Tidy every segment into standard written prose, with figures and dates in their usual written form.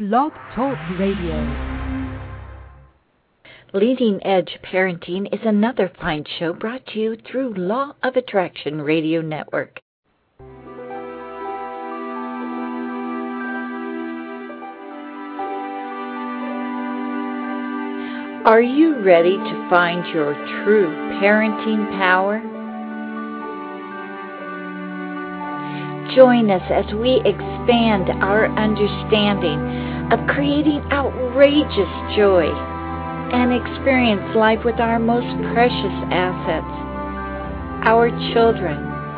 Blog Talk Radio. Leading Edge Parenting is another fine show brought to you through Law of Attraction Radio Network. Are you ready to find your true parenting power? Join us as we expand our understanding of creating outrageous joy and experience life with our most precious assets, our children,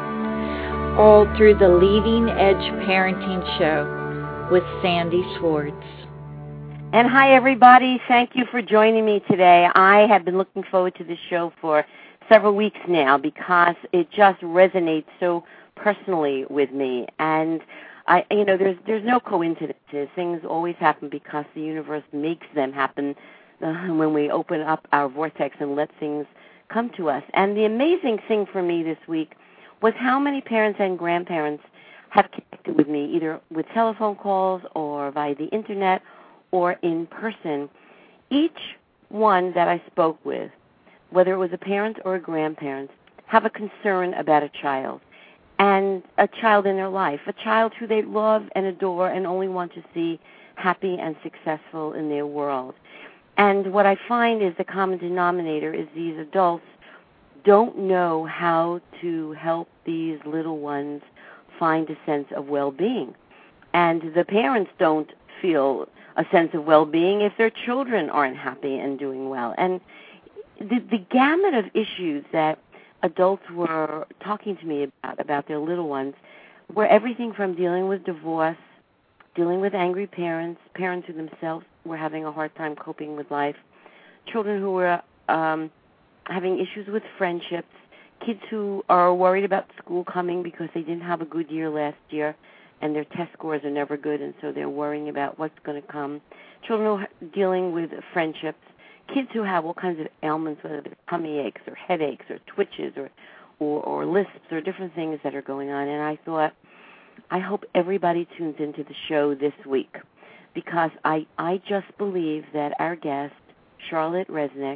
all through the Leading Edge Parenting Show with Sandy Swartz. And hi, everybody. Thank you for joining me today. I have been looking forward to this show for several weeks now because it just resonates so personally with me. And there's no coincidences. Things always happen because the universe makes them happen when we open up our vortex and let things come to us. And the amazing thing for me this week was how many parents and grandparents have connected with me, either with telephone calls or via the internet or in person. Each one that I spoke with, whether it was a parent or a grandparent, have a concern about a child and a child in their life, a child who they love and adore and only want to see happy and successful in their world. And what I find is the common denominator is these adults don't know how to help these little ones find a sense of well-being. And the parents don't feel a sense of well-being if their children aren't happy and doing well. And the gamut of issues that adults were talking to me about their little ones were everything from dealing with divorce, dealing with angry parents, parents who themselves were having a hard time coping with life, children who were having issues with friendships, kids who are worried about school coming because they didn't have a good year last year and their test scores are never good, and so they're worrying about what's going to come, children who are dealing with friendships, kids who have all kinds of ailments, whether they're tummy aches or headaches or twitches or lisps or different things that are going on. And I thought, I hope everybody tunes into the show this week because I just believe that our guest, Charlotte Resnick,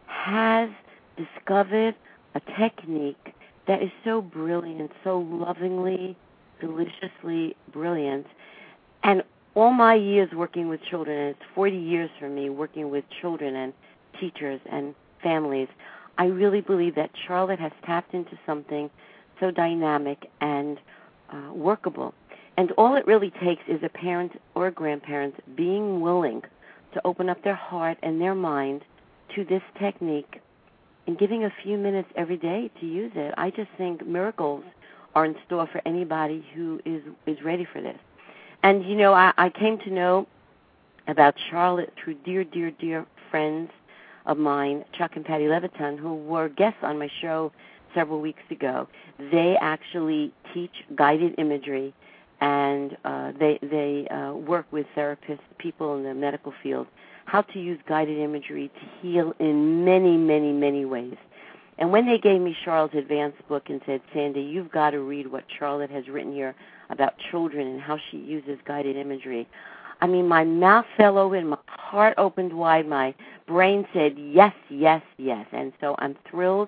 has discovered a technique that is so brilliant, so lovingly, deliciously brilliant. And all my years working with children, and it's 40 years for me working with children and teachers and families, I really believe that Charlotte has tapped into something so dynamic and workable. And all it really takes is a parent or a grandparent being willing to open up their heart and their mind to this technique and giving a few minutes every day to use it. I just think miracles are in store for anybody who is ready for this. And, I came to know about Charlotte through dear, dear, dear friends of mine, Chuck and Patty Leviton, who were guests on my show several weeks ago. They actually teach guided imagery, and they work with therapists, people in the medical field, how to use guided imagery to heal in many, many, many ways. And when they gave me Charlotte's advanced book and said, Sandy, you've got to read what Charlotte has written here about children and how she uses guided imagery, I mean, my mouth fell open, my heart opened wide, my brain said, yes, yes, yes. And so I'm thrilled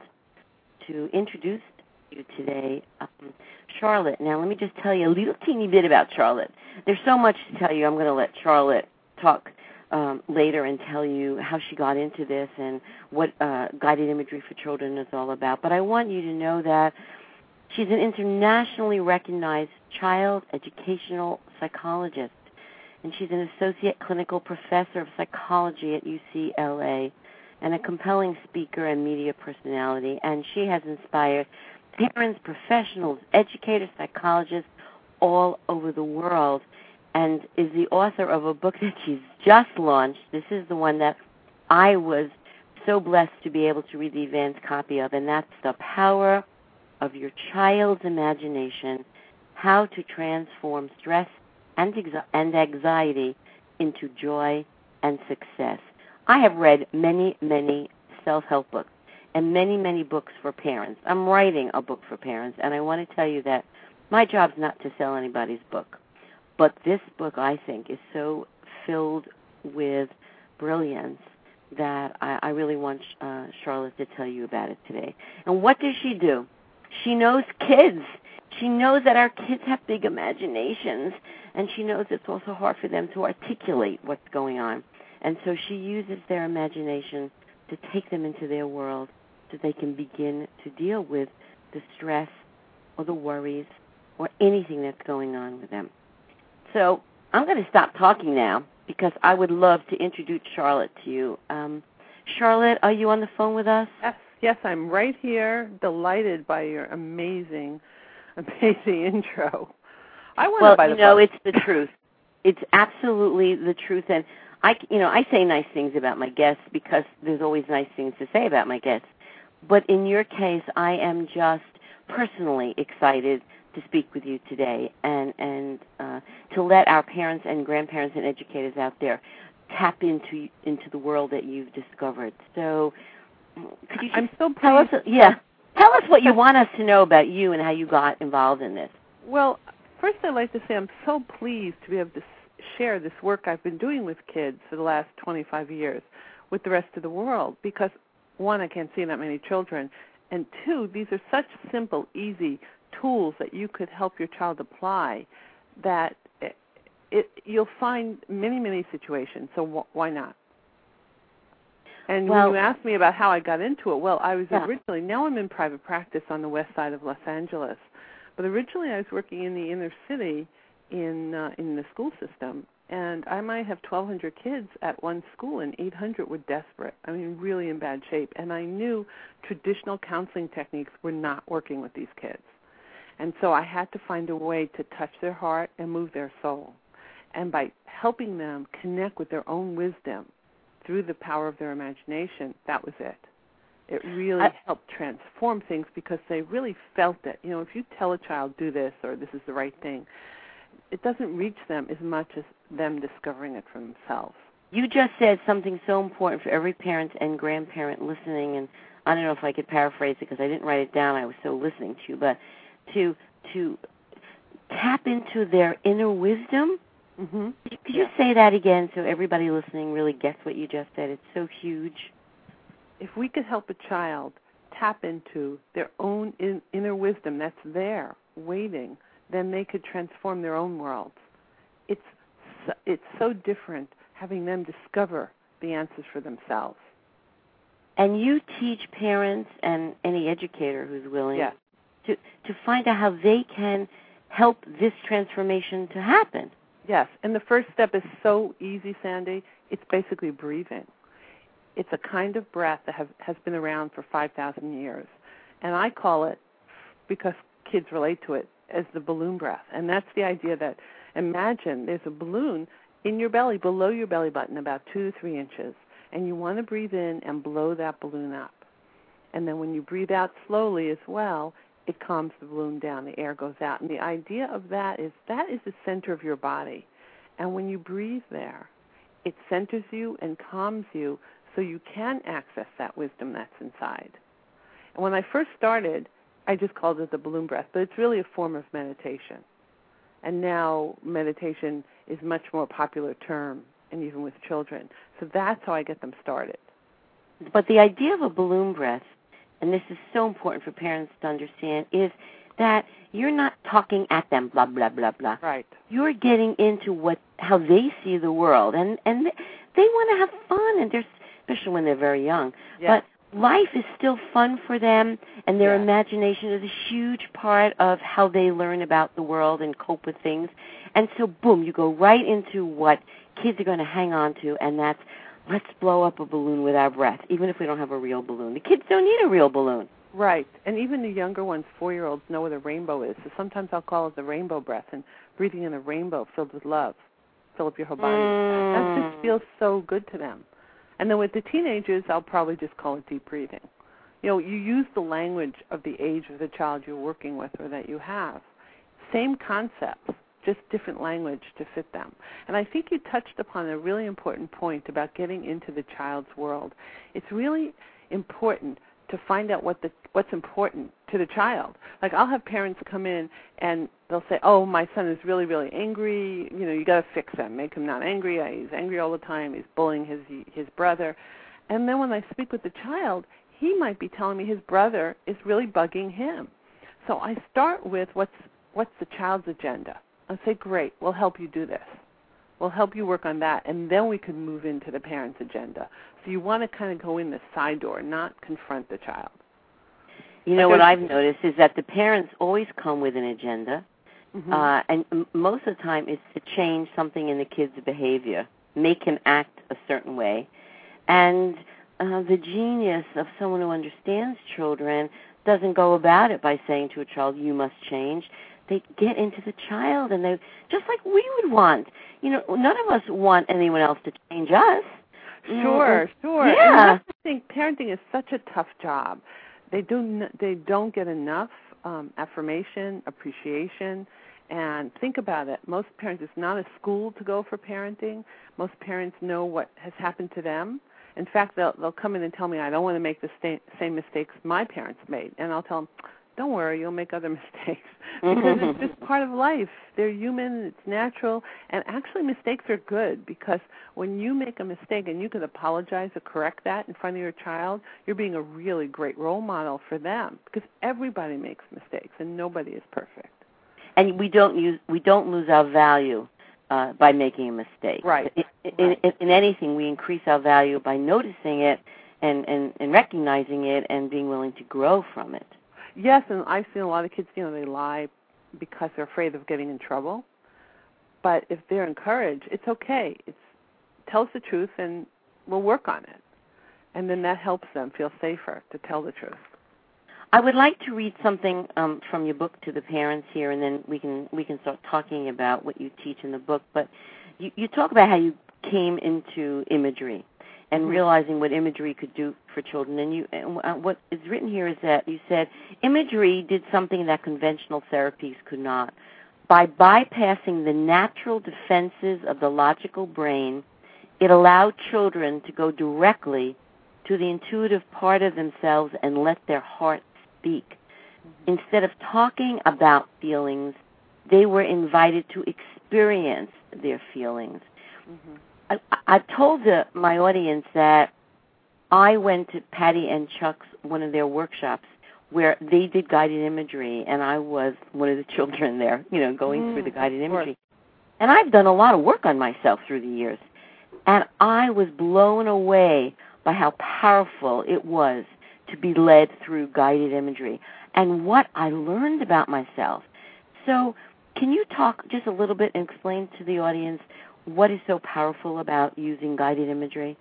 to introduce you today, Charlotte. Now, let me just tell you a little teeny bit about Charlotte. There's so much to tell you. I'm going to let Charlotte talk later and tell you how she got into this and what guided imagery for children is all about. But I want you to know that she's an internationally recognized child educational psychologist, and she's an associate clinical professor of psychology at UCLA and a compelling speaker and media personality. And she has inspired parents, professionals, educators, psychologists all over the world, and is the author of a book that she's just launched. This is the one that I was so blessed to be able to read the advanced copy of, and that's The Power of Your Child's Imagination, How to Transform Stress and Anxiety into Joy and Success. I have read many, many self-help books and many, many books for parents. I'm writing a book for parents, and I want to tell you that my job's not to sell anybody's book. But this book, I think, is so filled with brilliance that I really want Charlotte to tell you about it today. And what does she do? She knows kids. She knows that our kids have big imaginations, and she knows it's also hard for them to articulate what's going on. And so she uses their imagination to take them into their world so they can begin to deal with the stress or the worries or anything that's going on with them. So I'm going to stop talking now because I would love to introduce Charlotte to you. Charlotte, are you on the phone with us? Yes, I'm right here, delighted by your amazing intro. I want to buy the book. It's the truth. It's absolutely the truth. And I say nice things about my guests because there's always nice things to say about my guests. But in your case, I am just personally excited to speak with you today and to let our parents and grandparents and educators out there tap into the world that you've discovered. So could you tell us what you want us to know about you and how you got involved in this? Well, first I'd like to say I'm so pleased to be able to share this work I've been doing with kids for the last 25 years with the rest of the world because, one, I can't see that many children, and two, these are such simple, easy tools that you could help your child apply that you'll find many, many situations, so why not? And when you asked me about how I got into it, I was originally, now I'm in private practice on the west side of Los Angeles, but originally I was working in the inner city in the school system, and I might have 1,200 kids at one school, and 800 were desperate. I mean, really in bad shape. And I knew traditional counseling techniques were not working with these kids. And so I had to find a way to touch their heart and move their soul. And by helping them connect with their own wisdom through the power of their imagination, that was it. It really helped transform things because they really felt it. You know, if you tell a child, do this or this is the right thing, it doesn't reach them as much as them discovering it for themselves. You just said something so important for every parent and grandparent listening, and I don't know if I could paraphrase it because I didn't write it down. I was so listening to you, but to tap into their inner wisdom. Mm-hmm. Could you say that again so everybody listening really gets what you just said? It's so huge. If we could help a child tap into their own inner wisdom that's there, waiting, then they could transform their own worlds. It's so different having them discover the answers for themselves. And you teach parents and any educator who's willing to find out how they can help this transformation to happen. Yes, and the first step is so easy, Sandy. It's basically breathing. It's a kind of breath that has been around for 5,000 years. And I call it, because kids relate to it, as the balloon breath. And that's the idea that, imagine there's a balloon in your belly, below your belly button, about 2 to 3 inches. And you want to breathe in and blow that balloon up. And then when you breathe out slowly as well, it calms the balloon down. The air goes out. And the idea of that is the center of your body. And when you breathe there, it centers you and calms you so you can access that wisdom that's inside. And when I first started, I just called it the balloon breath, but it's really a form of meditation. And now meditation is a much more popular term, and even with children. So that's how I get them started. But the idea of a balloon breath, and this is so important for parents to understand, is that you're not talking at them, blah, blah, blah, blah. Right. You're getting into how they see the world. And they want to have fun, and especially when they're very young. Yes. But life is still fun for them, and their imagination is a huge part of how they learn about the world and cope with things. And so, boom, you go right into what kids are going to hang on to, and that's, let's blow up a balloon with our breath, even if we don't have a real balloon. The kids don't need a real balloon. Right. And even the younger ones, 4-year-olds, know what a rainbow is. So sometimes I'll call it the rainbow breath, and breathing in a rainbow filled with love. Fill up your whole body. That just feels so good to them. And then with the teenagers, I'll probably just call it deep breathing. You know, you use the language of the age of the child you're working with or that you have. Same concepts, just different language to fit them. And I think you touched upon a really important point about getting into the child's world. It's really important to find out what's important to the child. Like, I'll have parents come in and they'll say, oh, my son is really, really angry. You got to fix him. Make him not angry. He's angry all the time. He's bullying his brother. And then when I speak with the child, he might be telling me his brother is really bugging him. So I start with what's the child's agenda. I say, great, we'll help you do this. We'll help you work on that, and then we can move into the parent's agenda. So you want to kind of go in the side door, not confront the child. What I've noticed is that the parents always come with an agenda, and most of the time it's to change something in the kid's behavior, make him act a certain way. And the genius of someone who understands children doesn't go about it by saying to a child, you must change. They get into the child, and they, just like we would want. None of us want anyone else to change us. Sure. Yeah. And I think parenting is such a tough job. They don't get enough affirmation, appreciation, and think about it. Most parents, it's not a school to go for parenting. Most parents know what has happened to them. In fact, they'll come in and tell me, I don't want to make the same mistakes my parents made. And I'll tell them, don't worry, you'll make other mistakes. Because it's just part of life. They're human, it's natural. And actually mistakes are good, because when you make a mistake and you can apologize or correct that in front of your child, you're being a really great role model for them. Because everybody makes mistakes and nobody is perfect. And we don't lose our value by making a mistake. Right. In anything, we increase our value by noticing it and recognizing it and being willing to grow from it. Yes, and I've seen a lot of kids, they lie because they're afraid of getting in trouble. But if they're encouraged, it's okay. Tell us the truth and we'll work on it. And then that helps them feel safer to tell the truth. I would like to read something from your book to the parents here, and then we can start talking about what you teach in the book. But you talk about how you came into imagery and realizing what imagery could do for children. And what is written here is that you said imagery did something that conventional therapies could not. By bypassing the natural defenses of the logical brain, it allowed children to go directly to the intuitive part of themselves and let their heart speak. Instead of talking about feelings, they were invited to experience their feelings. I've told my audience that I went to Patty and Chuck's, one of their workshops, where they did guided imagery, and I was one of the children there, going through the guided imagery. And I've done a lot of work on myself through the years, and I was blown away by how powerful it was to be led through guided imagery and what I learned about myself. So can you talk just a little bit and explain to the audience what is so powerful about using guided imagery?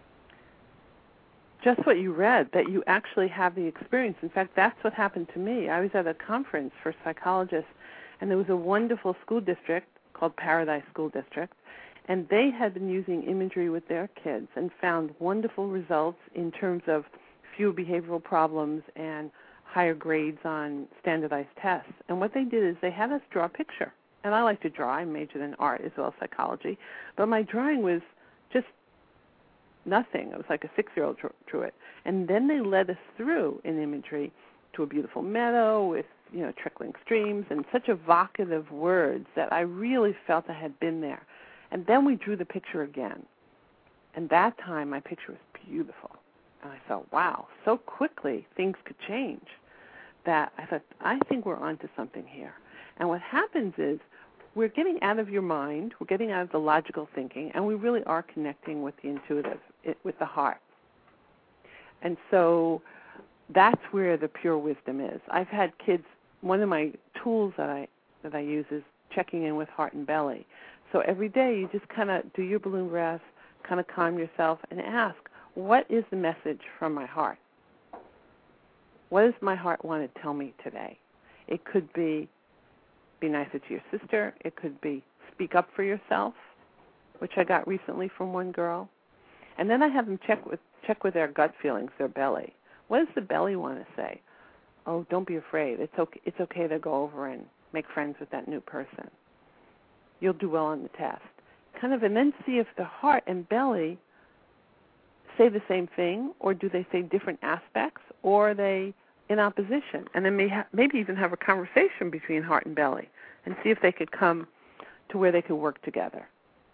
Just what you read, that you actually have the experience. In fact, that's what happened to me. I was at a conference for psychologists, and there was a wonderful school district called Paradise School District, and they had been using imagery with their kids and found wonderful results in terms of fewer behavioral problems and higher grades on standardized tests. And what they did is they had us draw a picture. And I like to draw. I majored in art as well as psychology. But my drawing was just nothing. It was like a 6-year-old drew it. And then they led us through in imagery to a beautiful meadow with, trickling streams and such evocative words that I really felt I had been there. And then we drew the picture again. And that time my picture was beautiful. And I thought, wow, so quickly things could change that I thought, I think we're onto something here. And what happens is we're getting out of your mind, we're getting out of the logical thinking, and we really are connecting with the intuitive, with the heart. And so that's where the pure wisdom is. I've had kids, one of my tools that I use is checking in with heart and belly. So every day you just kind of do your balloon breath, kind of calm yourself, and ask, what is the message from my heart? What does my heart want to tell me today? It could be nicer to your sister. It could be speak up for yourself, which I got recently from one girl. And then I have them check with their gut feelings, their belly. What does the belly want to say? Oh, don't be afraid. It's okay to go over and make friends with that new person. You'll do well on the test. And then see if the heart and belly say the same thing, or do they say different aspects, or are they in opposition, and then maybe even have a conversation between heart and belly and see if they could come to where they could work together.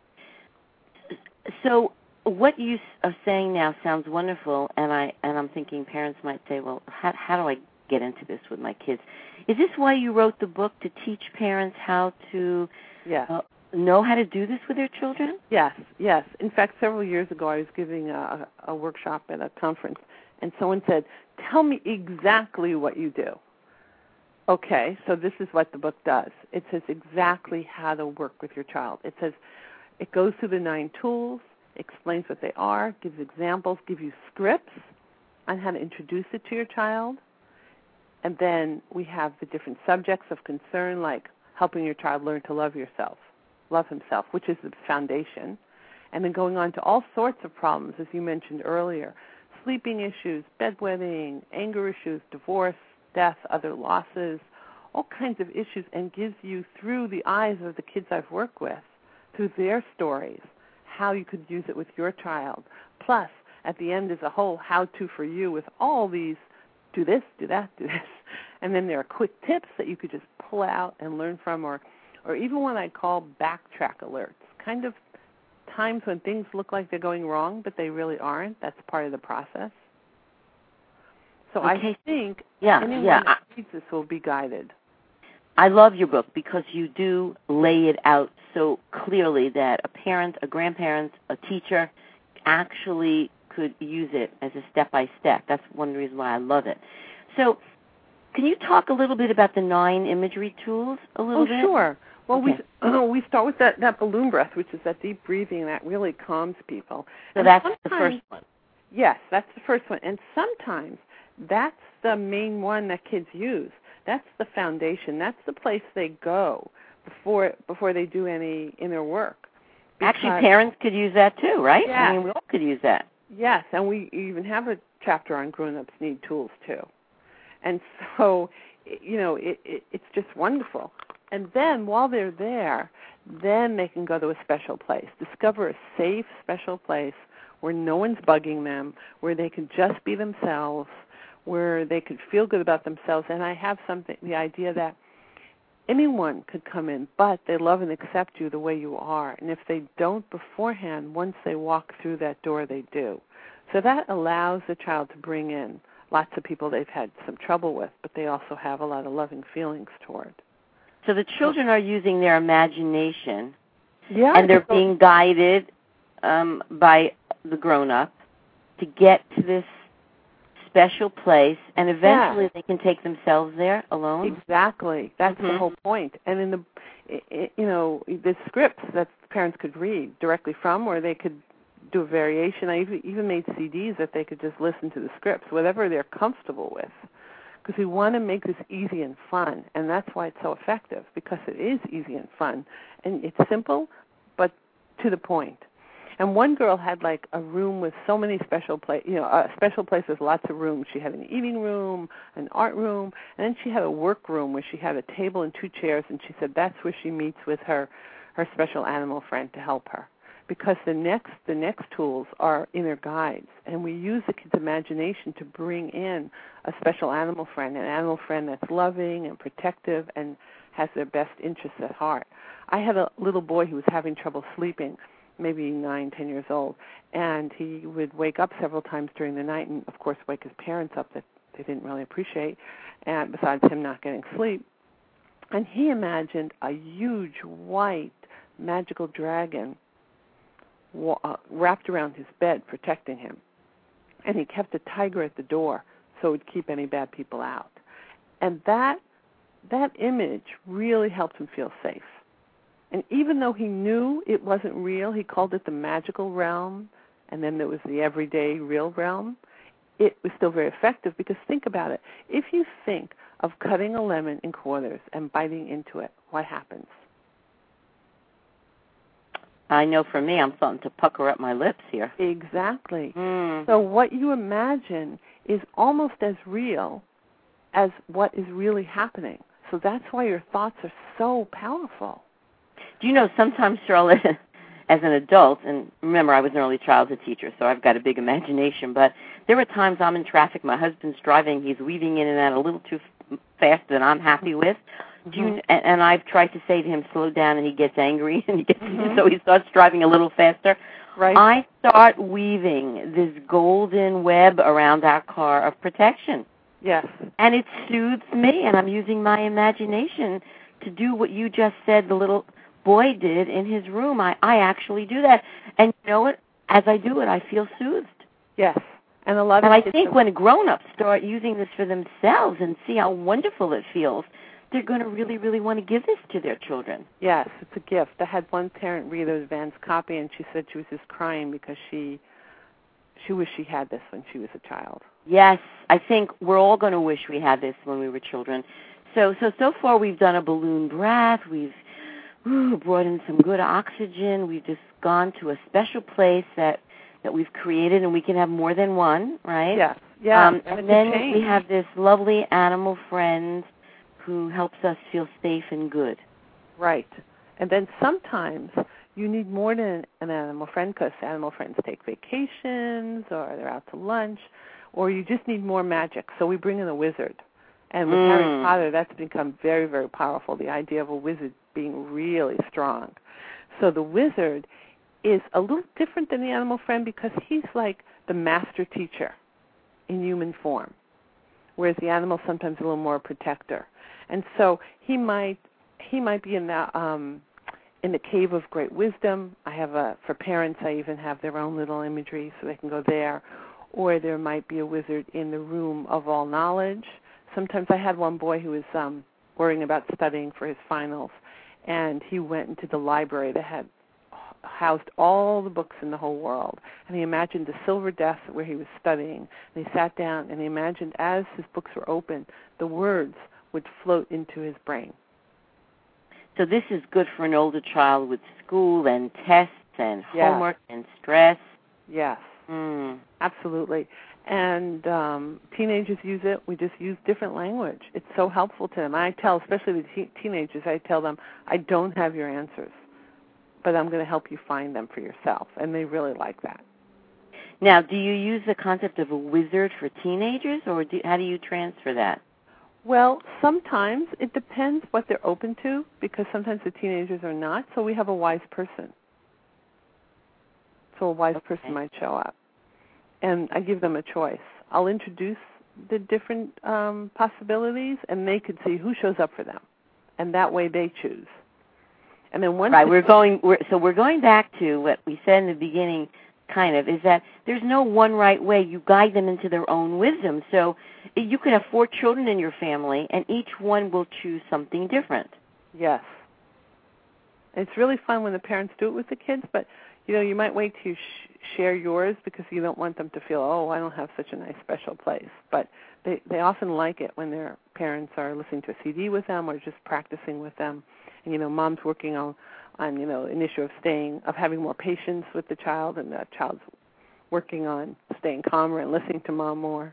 So what you are saying now sounds wonderful, and I'm thinking parents might say, well, how do I get into this with my kids? Is this why you wrote the book, to teach parents how to know how to do this with their children? Yes. In fact, several years ago, I was giving a workshop at a conference, and someone said, tell me exactly what you do. Okay, so this is what the book does. It says exactly how to work with your child. It says it goes through the 9 tools, explains what they are, gives examples, gives you scripts on how to introduce it to your child. And then we have the different subjects of concern, like helping your child learn to love himself, which is the foundation. And then going on to all sorts of problems, as you mentioned earlier, sleeping issues, bedwetting, anger issues, divorce, death, other losses, all kinds of issues, and gives you, through the eyes of the kids I've worked with, through their stories, how you could use it with your child. Plus, at the end is a whole how-to for you with all these, do this, do that, do this. And then there are quick tips that you could just pull out and learn from, or even what I call backtrack alerts, kind of times when things look like they're going wrong, but they really aren't. That's part of the process. So okay. I think anyone that reads this will be guided. I love your book because you do lay it out so clearly that a parent, a grandparent, a teacher actually could use it as a step-by-step. That's one reason why I love it. So can you talk a little bit about the 9 imagery tools a little bit? Oh, sure. Well, okay. we start with that balloon breath, which is that deep breathing that really calms people. So that's the first one. Yes, that's the first one. And sometimes that's the main one that kids use. That's the foundation. That's the place they go before they do any inner work. Actually, parents could use that too, right? Yes. I mean, we all could use that. Yes, and we even have a chapter on grown-ups need tools too. And so, it's just wonderful. And then while they're there, then they can go to a special place. Discover a safe, special place where no one's bugging them, where they can just be themselves, where they could feel good about themselves. And I have the idea that anyone could come in, but they love and accept you the way you are. And if they don't beforehand, once they walk through that door, they do. So that allows the child to bring in lots of people they've had some trouble with, but they also have a lot of loving feelings toward. So the children are using their imagination, and they're being guided by the grown-up to get to this special place, and eventually they can take themselves there alone. Exactly. That's the whole point. And in the scripts that parents could read directly from, or they could do a variation. I even made CDs that they could just listen to the scripts, whatever they're comfortable with. Because we want to make this easy and fun, and that's why it's so effective, because it is easy and fun. And it's simple, but to the point. And one girl had like a room with so many special a special place with lots of rooms. She had an eating room, an art room, and then she had a work room where she had a table and 2 chairs, and she said that's where she meets with her special animal friend to help her. Because the next tools are inner guides, and we use the kid's imagination to bring in a special animal friend, an animal friend that's loving and protective and has their best interests at heart. I had a little boy who was having trouble sleeping, maybe 9, 10 years old, and he would wake up several times during the night and, of course, wake his parents up that they didn't really appreciate, and besides him not getting sleep. And he imagined a huge, white, magical dragon wrapped around his bed, protecting him. And he kept a tiger at the door so it would keep any bad people out. And that image really helped him feel safe. And even though he knew it wasn't real, he called it the magical realm, and then there was the everyday real realm. It was still very effective, because think about it. If you think of cutting a lemon in quarters and biting into it, what happens? I know for me, I'm starting to pucker up my lips here. Exactly. So what you imagine is almost as real as what is really happening. So that's why your thoughts are so powerful. Do you know, sometimes, Charlotte, as an adult, and remember, I was an early childhood teacher, so I've got a big imagination, but there are times I'm in traffic, my husband's driving, he's weaving in and out a little too fast than I'm happy with. And I've tried to say to him, slow down, and he gets angry, and so he starts driving a little faster. Right. I start weaving this golden web around our car of protection. Yes. And it soothes me, and I'm using my imagination to do what you just said the little boy did in his room. I actually do that. And you know what? As I do it, I feel soothed. Yes. And I think when grown-ups start using this for themselves and see how wonderful it feels, they're going to really, really want to give this to their children. Yes, it's a gift. I had one parent read a Vance copy, and she said she was just crying because she wished she had this when she was a child. Yes, I think we're all going to wish we had this when we were children. So far we've done a balloon breath. We've brought in some good oxygen. We've just gone to a special place that we've created, and we can have more than one, right? Yes. Yeah. And then we have this lovely animal friend who helps us feel safe and good. Right. And then sometimes you need more than an animal friend because animal friends take vacations or they're out to lunch, or you just need more magic. So we bring in a wizard. And with Harry Potter, that's become very, very powerful, the idea of a wizard being really strong. So the wizard is a little different than the animal friend because he's like the master teacher in human form, whereas the animal sometimes a little more protector. And so he might be in the cave of great wisdom. For parents, I even have their own little imagery so they can go there. Or there might be a wizard in the room of all knowledge. Sometimes I had one boy who was worrying about studying for his finals, and he went into the library that had housed all the books in the whole world, and he imagined the silver desk where he was studying, and he sat down and he imagined as his books were open, the words would float into his brain. So this is good for an older child with school and tests and homework and stress. Yes, absolutely. And teenagers use it. We just use different language. It's so helpful to them. I tell, especially the teenagers, I tell them, I don't have your answers, but I'm going to help you find them for yourself. And they really like that. Now, do you use the concept of a wizard for teenagers, or how do you transfer that? Well, sometimes it depends what they're open to, because sometimes the teenagers are not, so we have a wise person. So a wise person might show up. And I give them a choice. I'll introduce the different possibilities, and they could see who shows up for them. And that way they choose. And then once we're going back to what we said in the beginning, kind of, is that there's no one right way. You guide them into their own wisdom. So you could have 4 children in your family, and each one will choose something different. Yes. It's really fun when the parents do it with the kids, but, you might wait to share yours because you don't want them to feel, I don't have such a nice special place. But they often like it when their parents are listening to a CD with them or just practicing with them. And, mom's working on an issue of having more patience with the child, and the child's working on staying calmer and listening to mom more.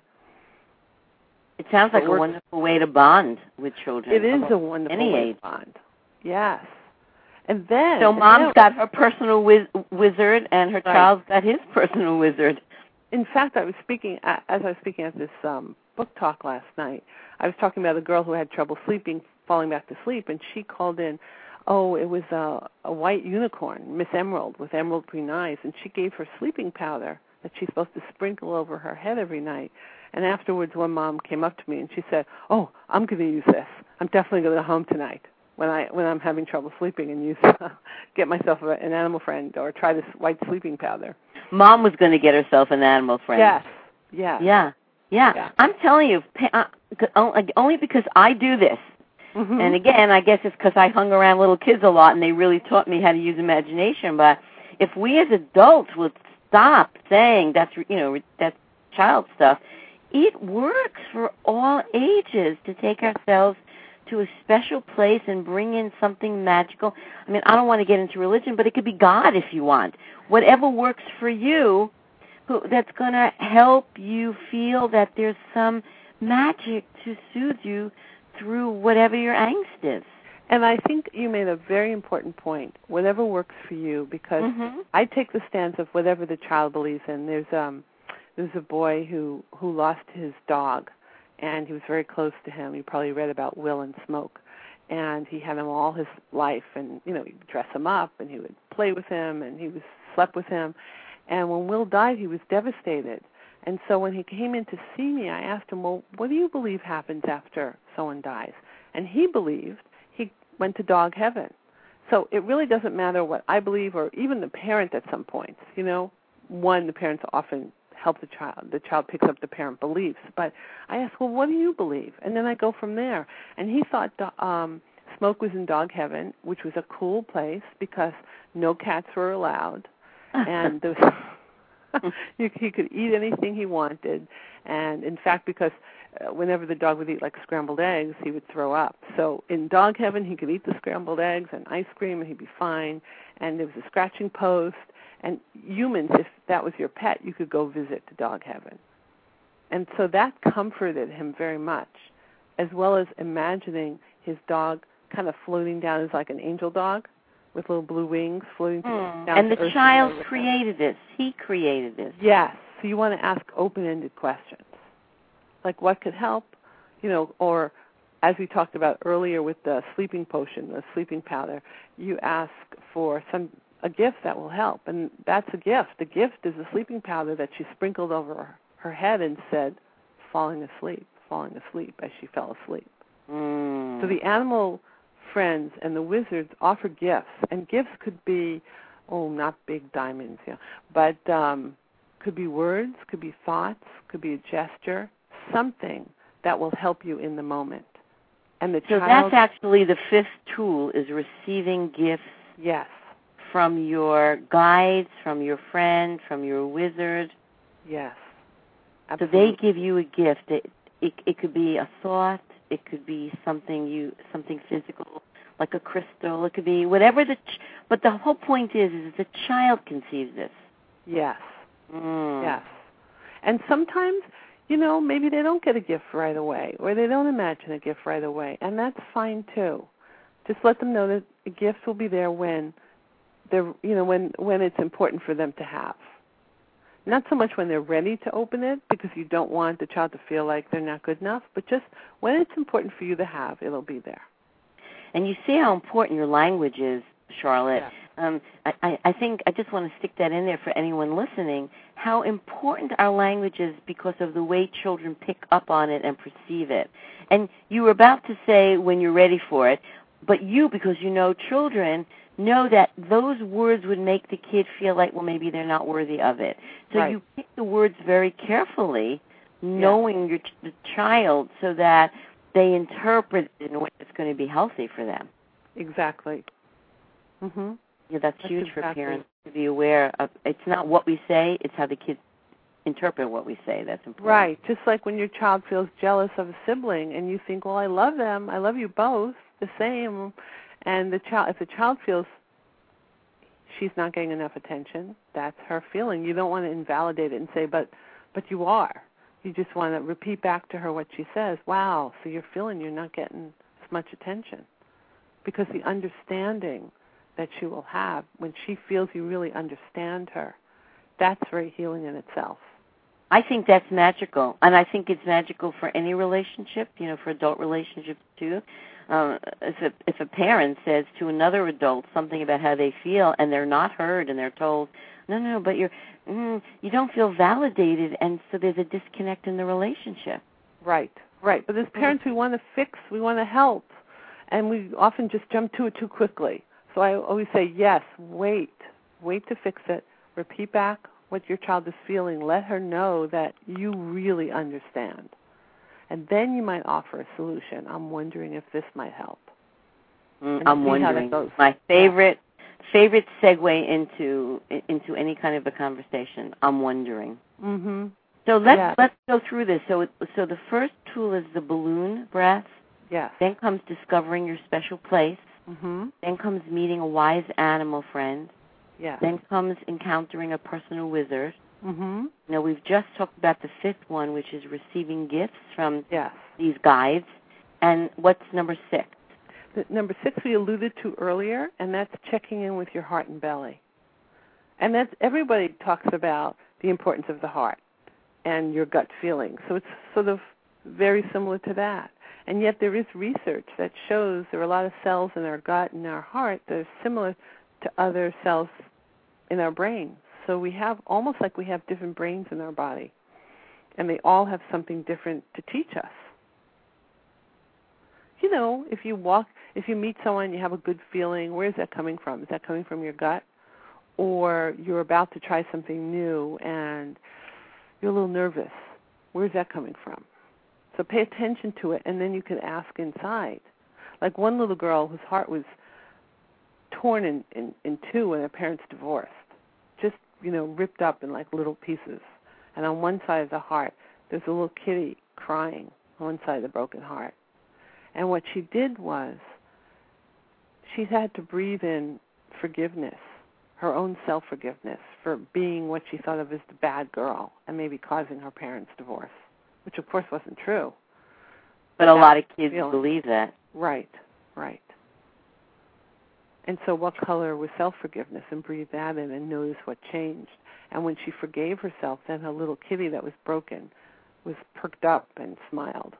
It sounds like a wonderful way to bond with children. It is a wonderful way to bond. Yes. And then... So mom's got her personal wizard, and her child's got his personal wizard. In fact, as I was speaking at this book talk last night, I was talking about a girl who had trouble sleeping, falling back to sleep, and she called in, it was a white unicorn, Miss Emerald, with emerald green eyes, and she gave her sleeping powder that she's supposed to sprinkle over her head every night. And afterwards, one mom came up to me and she said, I'm going to use this. I'm definitely going to go home tonight when I'm having trouble sleeping and get myself an animal friend or try this white sleeping powder. Mom was going to get herself an animal friend. Yes. Yeah. I'm telling you, only because I do this. Mm-hmm. And again, I guess it's because I hung around little kids a lot and they really taught me how to use imagination. But if we as adults would stop saying that's child stuff, it works for all ages to take ourselves to a special place and bring in something magical. I mean, I don't want to get into religion, but it could be God if you want. Whatever works for you, that's going to help you feel that there's some magic to soothe you through whatever your angst is. And I think you made a very important point. Whatever works for you, because I take the stance of whatever the child believes in. There's a boy who lost his dog, and he was very close to him. You probably read about Will and Smoke, and he had him all his life. And he'd dress him up, and he would play with him, and he slept with him. And when Will died, he was devastated. And so when he came in to see me, I asked him, well, what do you believe happens after someone dies? And he believed he went to dog heaven. So it really doesn't matter what I believe, or even the parent at some points. The parents often help the child. The child picks up the parent beliefs. But I asked, well, what do you believe? And then I go from there. And he thought Smoke was in dog heaven, which was a cool place because no cats were allowed. And there was he could eat anything he wanted. And, in fact, because whenever the dog would eat, like, scrambled eggs, he would throw up. So in dog heaven, he could eat the scrambled eggs and ice cream, and he'd be fine. And there was a scratching post. And humans, if that was your pet, you could go visit to dog heaven. And so that comforted him very much, as well as imagining his dog kind of floating down as like an angel dog with little blue wings floating down. And the child created this. He created this. Yes. So you want to ask open-ended questions, like what could help, or as we talked about earlier with the sleeping potion, the sleeping powder, you ask for a gift that will help, and that's a gift. The gift is a sleeping powder that she sprinkled over her head and said, falling asleep as she fell asleep. So the animal friends and the wizards offer gifts, and gifts could be, not big diamonds, but could be words, could be thoughts, could be a gesture, something that will help you in the moment. And so that's actually the fifth tool, is receiving gifts. Yes. From your guides, from your friend, from your wizard. Yes. Absolutely. So they give you a gift. It could be a thought. It could be something physical, like a crystal. It could be whatever but the whole point is the child conceives this. Yes. Yes. And sometimes, maybe they don't get a gift right away, or they don't imagine a gift right away, and that's fine too. Just let them know that a gift will be there when they're, when it's important for them to have. Not so much when they're ready to open it, because you don't want the child to feel like they're not good enough, but just when it's important for you to have, it'll be there. And you see how important your language is, Charlotte. Yeah. I think I just want to stick that in there for anyone listening, how important our language is because of the way children pick up on it and perceive it. And you were about to say when you're ready for it, but because children know that those words would make the kid feel like, well, maybe they're not worthy of it. So right. You pick the words very carefully, knowing the child, so that they interpret it in a way that's going to be healthy for them. Exactly. Yeah, that's huge for parents to be aware of. It's not what we say, it's how the kids interpret what we say that's important. Right. Just like when your child feels jealous of a sibling and you think, well, I love them, I love you both the same. And if the child feels she's not getting enough attention, that's her feeling. You don't want to invalidate it and say, but you are. You just want to repeat back to her what she says. Wow, so you're feeling you're not getting as much attention. Because the understanding that she will have when she feels you really understand her, that's very healing in itself. I think that's magical. And I think it's magical for any relationship, for adult relationships too. If a parent says to another adult something about how they feel and they're not heard and they're told, no, but you don't feel validated, and so there's a disconnect in the relationship. Right. But as parents, we want to fix, we want to help, and we often just jump to it too quickly. So I always say, yes, wait to fix it. Repeat back what your child is feeling. Let her know that you really understand. And then you might offer a solution. I'm wondering if this might help. I'm wondering. My favorite segue into any kind of a conversation. I'm wondering. Mm-hmm. So let's go through this. So the first tool is the balloon breath. Yes. Then comes discovering your special place. Mm-hmm. Then comes meeting a wise animal friend. Yes. Then comes encountering a personal wizard. Mm-hmm. Now, we've just talked about the fifth one, which is receiving gifts from these guides. And what's number 6? number 6 we alluded to earlier, and that's checking in with your heart and belly. And that's, everybody talks about the importance of the heart and your gut feeling. So it's sort of very similar to that. And yet there is research that shows there are a lot of cells in our gut and our heart that are similar to other cells in our brain. So we have, almost like we have different brains in our body. And they all have something different to teach us. You know, if you meet someone, you have a good feeling, where is that coming from? Is that coming from your gut? Or you're about to try something new and you're a little nervous. Where's that coming from? So pay attention to it, and then you can ask inside. Like one little girl whose heart was torn in two when her parents divorced, just, ripped up in like little pieces. And on one side of the heart, there's a little kitty crying on one side of the broken heart. And what she did was she had to breathe in forgiveness, her own self-forgiveness for being what she thought of as the bad girl and maybe causing her parents' divorce, which of course wasn't true. But a lot of kids believe that. Right. And so what color was self-forgiveness? And breathe that in and notice what changed. And when she forgave herself, then her little kitty that was broken was perked up and smiled.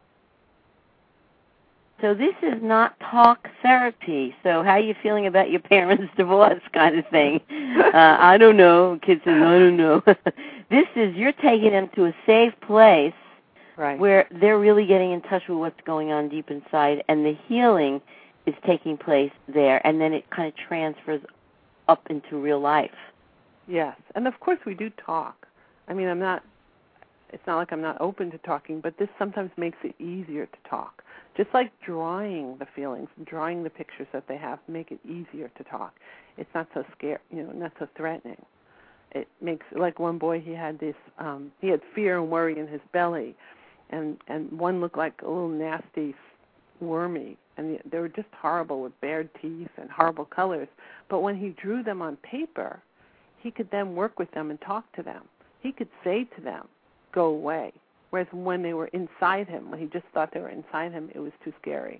So this is not talk therapy. So how are you feeling about your parents' divorce kind of thing? I don't know. Kids say, I don't know. This is, you're taking them to a safe place, right, where they're really getting in touch with what's going on deep inside, and the healing is taking place there, and then it kind of transfers up into real life. Yes, and of course we do talk. I mean, it's not like I'm not open to talking, but this sometimes makes it easier to talk. Just like drawing the feelings, drawing the pictures that they have, make it easier to talk. It's not so scary, not so threatening. It makes, like one boy, he had fear and worry in his belly, and one looked like a little nasty wormy, and they were just horrible with bared teeth and horrible colors. But when he drew them on paper, he could then work with them and talk to them. He could say to them, go away. Whereas when they were inside him, when he just thought they were inside him, it was too scary.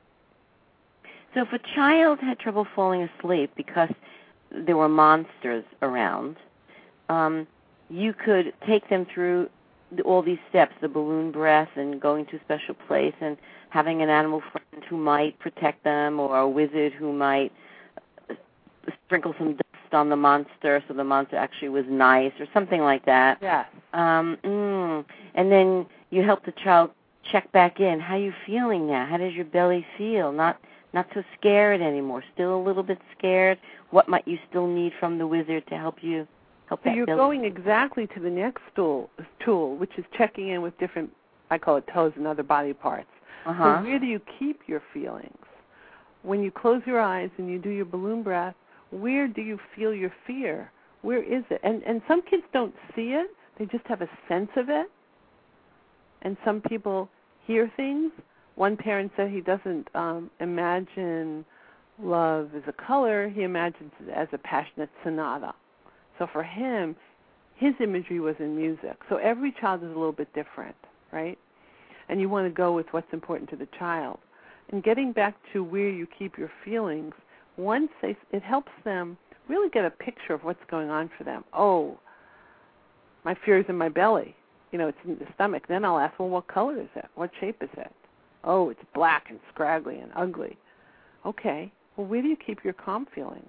So if a child had trouble falling asleep because there were monsters around, you could take them through all these steps, the balloon breath and going to a special place and having an animal friend who might protect them, or a wizard who might sprinkle some dust on the monster so the monster actually was nice, or something like that. Yes. And then you help the child check back in. How are you feeling now? How does your belly feel? Not so scared anymore. Still a little bit scared. What might you still need from the wizard to help you? So you're going exactly to the next tool, which is checking in with different, I call it toes and other body parts. Uh-huh. So where do you keep your feelings? When you close your eyes and you do your balloon breath, where do you feel your fear? Where is it? And some kids don't see it. They just have a sense of it. And some people hear things. One parent said he doesn't imagine love as a color. He imagines it as a passionate sonata. So for him, his imagery was in music. So every child is a little bit different, right? And you want to go with what's important to the child. And getting back to where you keep your feelings, it helps them really get a picture of what's going on for them. Oh, my fear is in my belly. It's in the stomach. Then I'll ask, well, what color is it? What shape is it? Oh, it's black and scraggly and ugly. Okay, well, where do you keep your calm feelings?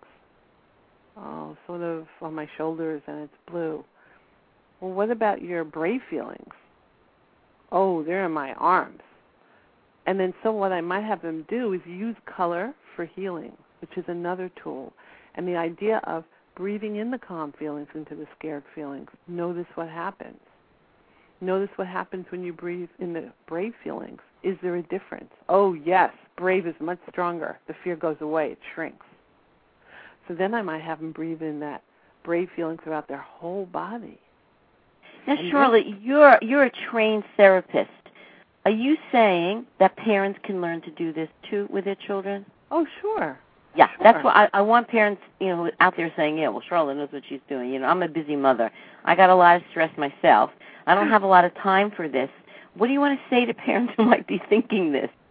Oh, sort of on my shoulders, and it's blue. Well, what about your brave feelings? Oh, they're in my arms. And then so what I might have them do is use color for healing, which is another tool. And the idea of breathing in the calm feelings into the scared feelings. Notice what happens. Notice what happens when you breathe in the brave feelings. Is there a difference? Oh, yes, brave is much stronger. The fear goes away. It shrinks. So then I might have them breathe in that brave feeling throughout their whole body. Now, Charlotte, you're a trained therapist. Are you saying that parents can learn to do this too with their children? Oh, sure. Yeah, sure. That's what I want parents, out there saying, yeah, well, Charlotte knows what she's doing. I'm a busy mother. I got a lot of stress myself. I don't have a lot of time for this. What do you want to say to parents who might be thinking this?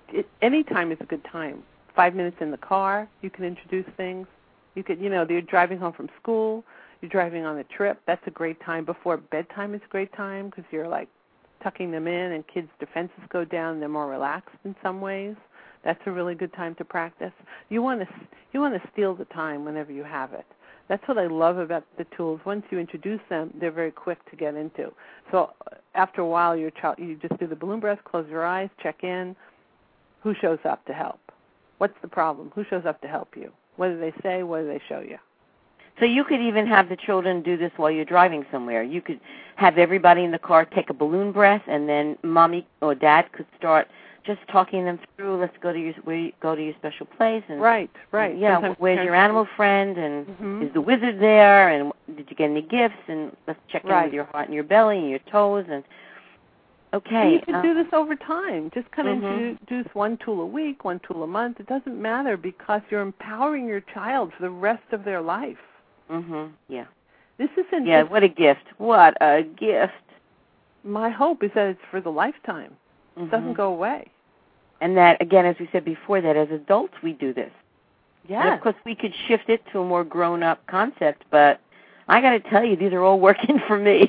any time is a good time. 5 minutes in the car, you can introduce things. You could, you're driving home from school, you're driving on a trip. That's a great time. Before bedtime is a great time because you're like tucking them in, and kids' defenses go down. They're more relaxed in some ways. That's a really good time to practice. You want to steal the time whenever you have it. That's what I love about the tools. Once you introduce them, they're very quick to get into. So after a while, you just do the balloon breath, close your eyes, check in. Who shows up to help? What's the problem? Who shows up to help you? What do they say? What do they show you? So you could even have the children do this while you're driving somewhere. You could have everybody in the car take a balloon breath, and then mommy or dad could start just talking them through. Let's go to your special place, and right. Yeah, where's your animal friend, and is the wizard there, and did you get any gifts? And let's check in with your heart and your belly and your toes, and okay. And you can do this over time. Just kind of introduce one tool a week, one tool a month. It doesn't matter because you're empowering your child for the rest of their life. Yeah. This isn't. Yeah. What a gift! What a gift! My hope is that it's for the lifetime. It doesn't go away. And that, again, as we said before, that as adults we do this. Yeah. And of course, we could shift it to a more grown-up concept, but I got to tell you, these are all working for me.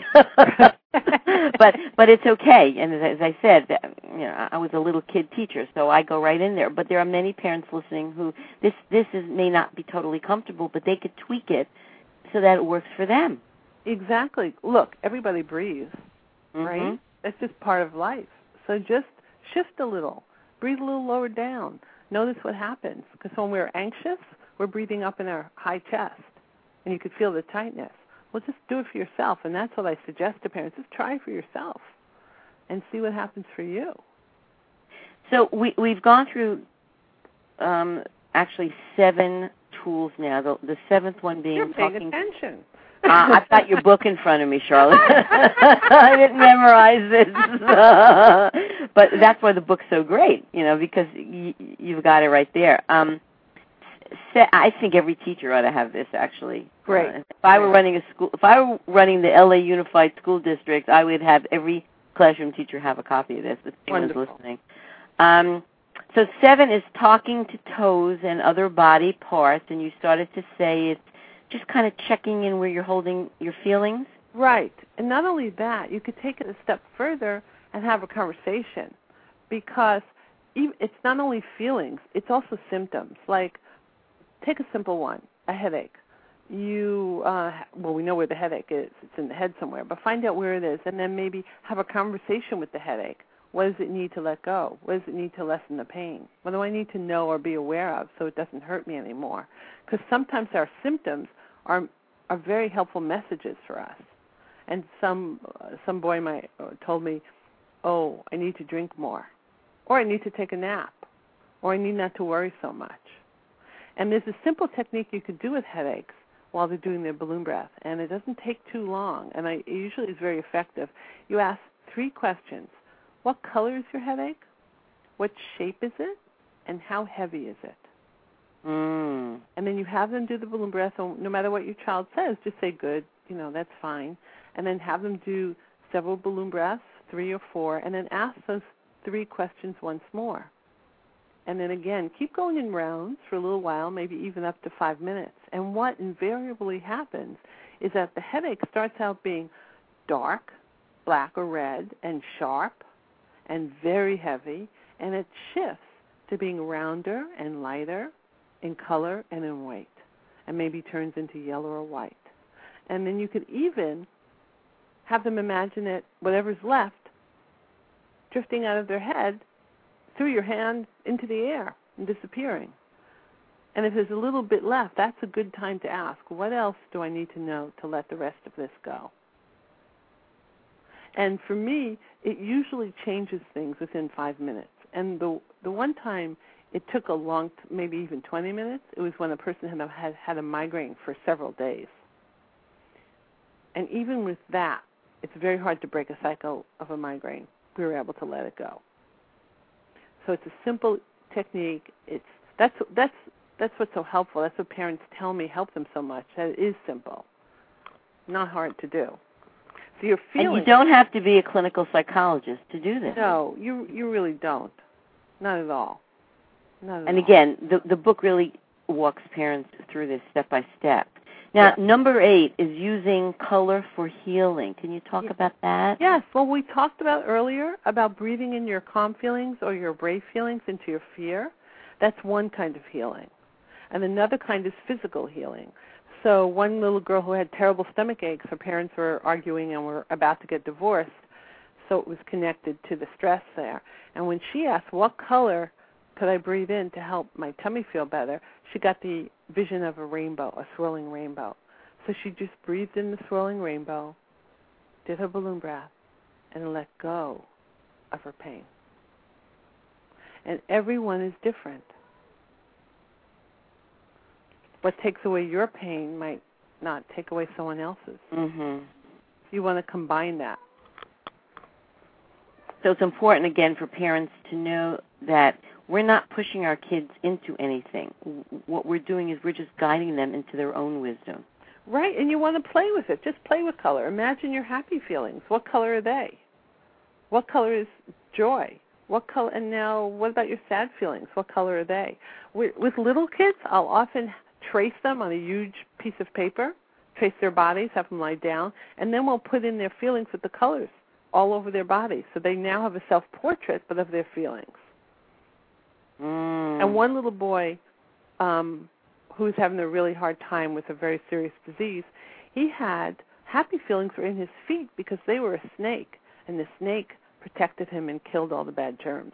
but it's okay. And as I said, I was a little kid teacher, so I go right in there. But there are many parents listening who may not be totally comfortable, but they could tweak it so that it works for them. Exactly. Look, everybody breathes, right? That's just part of life. So just shift a little. Breathe a little lower down. Notice what happens. Because when we're anxious, we're breathing up in our high chest, and you could feel the tightness. Well, just do it for yourself, and that's what I suggest to parents. Just try for yourself and see what happens for you. So we've gone through actually 7 tools now, the 7th one being You're paying attention. I've got your book in front of me, Charlotte. I didn't memorize this. But that's why the book's so great, because you've got it right there. I think every teacher ought to have this, actually. Great. If I were running the LA Unified School District, I would have every classroom teacher have a copy of this if anyone's listening. So 7 is talking to toes and other body parts, and you started to say it's just kind of checking in where you're holding your feelings. Right. And not only that, you could take it a step further and have a conversation, because it's not only feelings, it's also symptoms. Like, take a simple one, a headache. We know where the headache is. It's in the head somewhere, but find out where it is, and then maybe have a conversation with the headache. What does it need to let go? What does it need to lessen the pain? What do I need to know or be aware of so it doesn't hurt me anymore? Because sometimes our symptoms are very helpful messages for us. And some boy told me, oh, I need to drink more, or I need to take a nap, or I need not to worry so much. And there's a simple technique you could do with headaches while they're doing their balloon breath, and it doesn't take too long, and it usually is very effective. You ask 3 questions. What color is your headache? What shape is it? And how heavy is it? And then you have them do the balloon breath, and no matter what your child says, just say, good, that's fine. And then have them do several balloon breaths, 3 or 4, and then ask those 3 questions once more. And then again, keep going in rounds for a little while, maybe even up to 5 minutes. And what invariably happens is that the headache starts out being dark, black or red, and sharp, and very heavy, and it shifts to being rounder and lighter in color and in weight, and maybe turns into yellow or white. And then you could even have them imagine it, whatever's left, drifting out of their head through your hand into the air and disappearing. And if there's a little bit left, that's a good time to ask, what else do I need to know to let the rest of this go? And for me, it usually changes things within 5 minutes. And the one time it took a long, maybe even 20 minutes, it was when a person had a migraine for several days. And even with that, it's very hard to break a cycle of a migraine. We were able to let it go. So it's a simple technique. That's what's so helpful. That's what parents tell me help them so much. That it is simple, not hard to do. So you're feeling. And you don't have to be a clinical psychologist to do this. No, you really don't. Not at all. Not at And all. again, the book really walks parents through this step by step. Now, number 8 is using color for healing. Can you talk about that? Yes. Well, we talked about earlier about breathing in your calm feelings or your brave feelings into your fear. That's one kind of healing. And another kind is physical healing. So one little girl who had terrible stomach aches, her parents were arguing and were about to get divorced, so it was connected to the stress there. And when she asked, what color could I breathe in to help my tummy feel better, she got the vision of a rainbow, a swirling rainbow. So she just breathed in the swirling rainbow, did her balloon breath, and let go of her pain. And everyone is different. What takes away your pain might not take away someone else's. Mm-hmm. You want to combine that. So it's important, again, for parents to know that we're not pushing our kids into anything. What we're doing is we're just guiding them into their own wisdom. Right, and you want to play with it. Just play with color. Imagine your happy feelings. What color are they? What color is joy? What color? And now, what about your sad feelings? What color are they? With little kids, I'll often trace them on a huge piece of paper, trace their bodies, have them lie down, and then we'll put in their feelings with the colors all over their bodies. So they now have a self-portrait, but of their feelings. And one little boy who's having a really hard time with a very serious disease, he had happy feelings were in his feet because they were a snake, and the snake protected him and killed all the bad germs.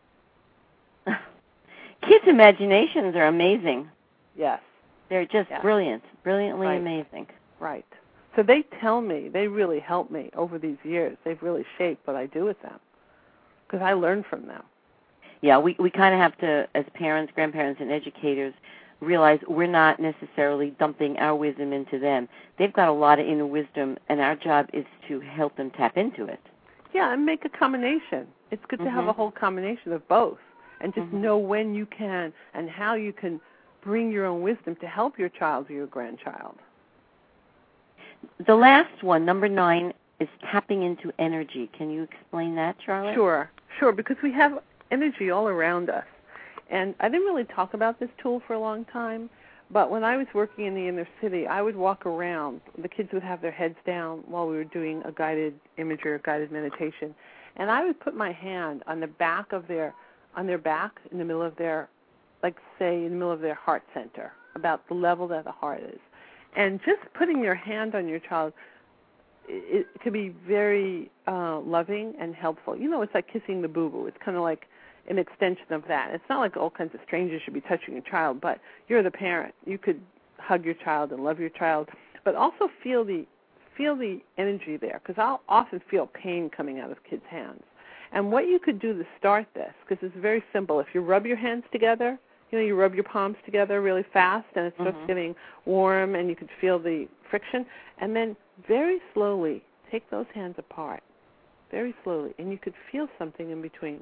Kids' imaginations are amazing. Yes. They're just brilliant, brilliantly Right. amazing. Right. So they tell me, they really help me over these years. They've really shaped what I do with them because I learn from them. Yeah, we kind of have to, as parents, grandparents, and educators, realize we're not necessarily dumping our wisdom into them. They've got a lot of inner wisdom, and our job is to help them tap into it. Yeah, and make a combination. It's good to have a whole combination of both and just know when you can and how you can bring your own wisdom to help your child or your grandchild. The last one, number 9, is tapping into energy. Can you explain that, Charlotte? Sure, because we have energy all around us. And I didn't really talk about this tool for a long time, but when I was working in the inner city, I would walk around. The kids would have their heads down while we were doing a guided imagery or guided meditation, and I would put my hand on the back of on their back, in the middle of their, like say, in the middle of their heart center, about the level that the heart is. And just putting your hand on your child, it can be very loving and helpful. You know, it's like kissing the boo-boo. It's kind of like an extension of that. It's not like all kinds of strangers should be touching your child, but you're the parent. You could hug your child and love your child, but also feel the energy there, because I'll often feel pain coming out of kids' hands. And what you could do to start this, because it's very simple, if you rub your hands together, you rub your palms together really fast, and it starts getting warm, and you could feel the friction, and then very slowly take those hands apart, very slowly, and you could feel something in between.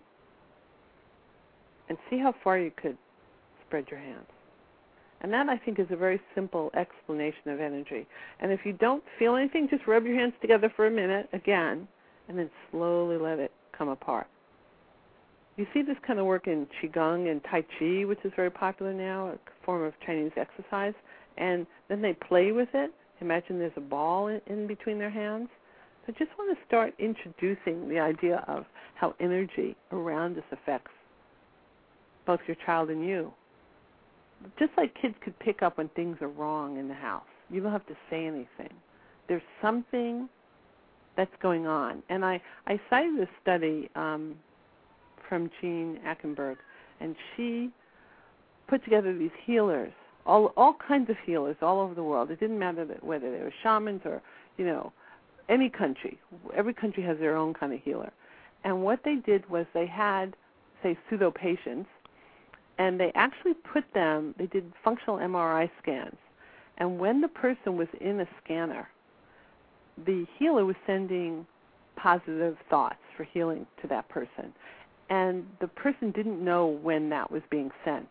And see how far you could spread your hands. And that, I think, is a very simple explanation of energy. And if you don't feel anything, just rub your hands together for a minute again, and then slowly let it come apart. You see this kind of work in Qigong and Tai Chi, which is very popular now, a form of Chinese exercise. And then they play with it. Imagine there's a ball in between their hands. So just want to start introducing the idea of how energy around us affects both your child and you. Just like kids could pick up when things are wrong in the house. You don't have to say anything. There's something that's going on. And I cited a study from Jean Ackenberg, and she put together these healers, all kinds of healers all over the world. It didn't matter whether they were shamans or, any country. Every country has their own kind of healer. And what they did was they had, say, pseudo-patients, and they actually they did functional MRI scans. And when the person was in a scanner, the healer was sending positive thoughts for healing to that person. And the person didn't know when that was being sent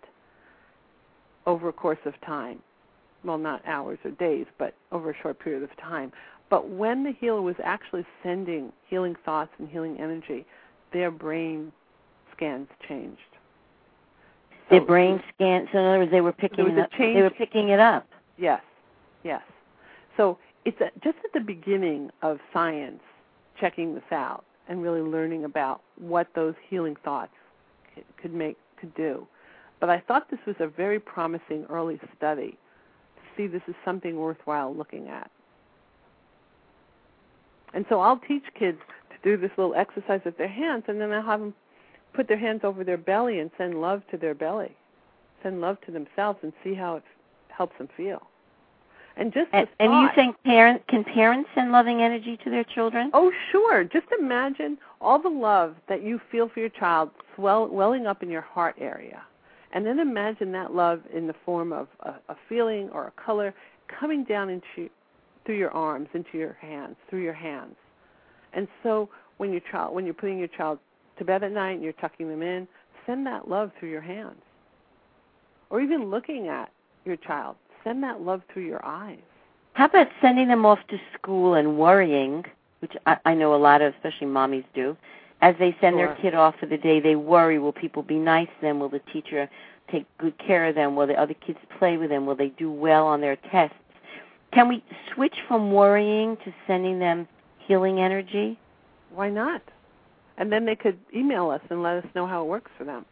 over a course of time. Well, not hours or days, but over a short period of time. But when the healer was actually sending healing thoughts and healing energy, their brain scans changed. Their brain scans. So in other words, they were picking it up. They were picking it up. Yes, yes. So it's just at the beginning of science checking this out and really learning about what those healing thoughts could do. But I thought this was a very promising early study to see this is something worthwhile looking at. And so I'll teach kids to do this little exercise with their hands, and then I'll have them put their hands over their belly and send love to their belly, send love to themselves, and see how it helps them feel. And you think can parents send loving energy to their children? Oh, sure. Just imagine all the love that you feel for your child welling up in your heart area. And then imagine that love in the form of a feeling or a color coming down through your arms, into your hands, through your hands. And so when you're putting your child to bed at night and you're tucking them in, send that love through your hands. Or even looking at your child, send that love through your eyes. How about sending them off to school and worrying, which I know a lot of, especially mommies do, as they send their kid off for the day, they worry, will people be nice to them? Will the teacher take good care of them? Will the other kids play with them? Will they do well on their tests? Can we switch from worrying to sending them healing energy? Why not? And then they could email us and let us know how it works for them.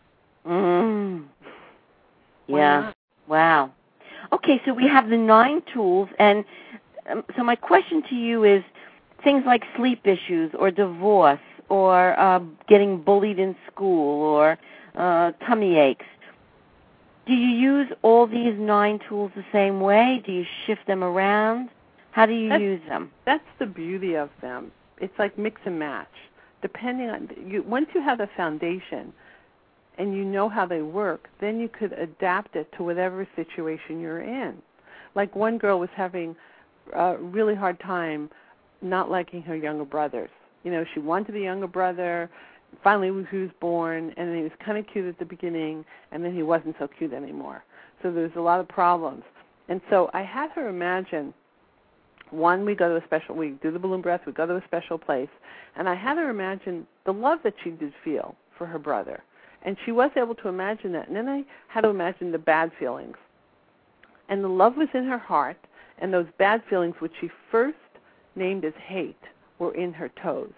Yeah. Wow. Okay, so we have the 9 tools, and so my question to you is things like sleep issues or divorce or getting bullied in school or tummy aches. Do you use all these 9 tools the same way? Do you shift them around? How do you use them? That's the beauty of them. It's like mix and match. Depending on once you have a foundation and you know how they work, then you could adapt it to whatever situation you're in. Like one girl was having a really hard time not liking her younger brothers. You know, she wanted a younger brother. Finally, he was born, and he was kind of cute at the beginning, and then he wasn't so cute anymore. So there was a lot of problems. And so I had her imagine, one, we do the balloon breath, we go to a special place, and I had her imagine the love that she did feel for her brother. And she was able to imagine that. And then I had to imagine the bad feelings. And the love was in her heart, and those bad feelings, which she first named as hate, were in her toes.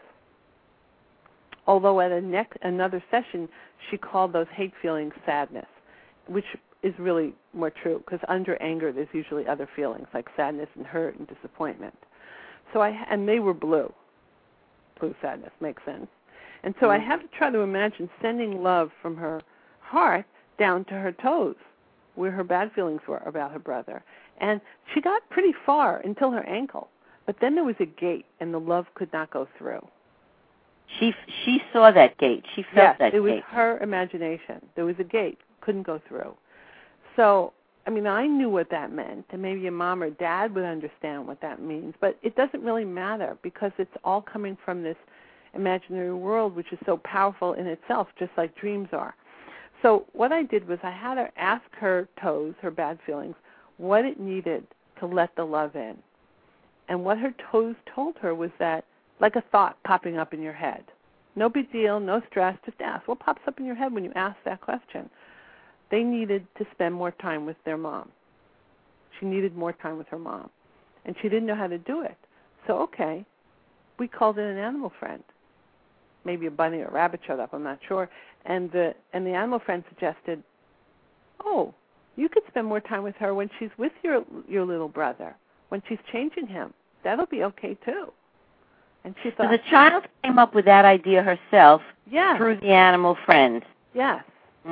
Although at another session, she called those hate feelings sadness, which is really more true, because under anger, there's usually other feelings, like sadness and hurt and disappointment. And they were blue. Blue sadness makes sense. And so I had to try to imagine sending love from her heart down to her toes, where her bad feelings were about her brother. And she got pretty far until her ankle. But then there was a gate, and the love could not go through. She saw that gate. She felt that gate. Yes, it was her imagination. There was a gate, couldn't go through. So, I knew what that meant, and maybe a mom or dad would understand what that means. But it doesn't really matter, because it's all coming from this imaginary world, which is so powerful in itself, just like dreams are. So what I did was I had her ask her toes, her bad feelings, what it needed to let the love in. And what her toes told her was that, like a thought popping up in your head. No big deal, no stress, just ask. What pops up in your head when you ask that question? They needed to spend more time with their mom. She needed more time with her mom. And she didn't know how to do it. So, okay, we called in an animal friend. Maybe a bunny or a rabbit showed up, I'm not sure. And the animal friend suggested, oh, you could spend more time with her when she's with your little brother, when she's changing him. That'll be okay, too. And she thought, so the child came up with that idea herself through the animal friend. Yes.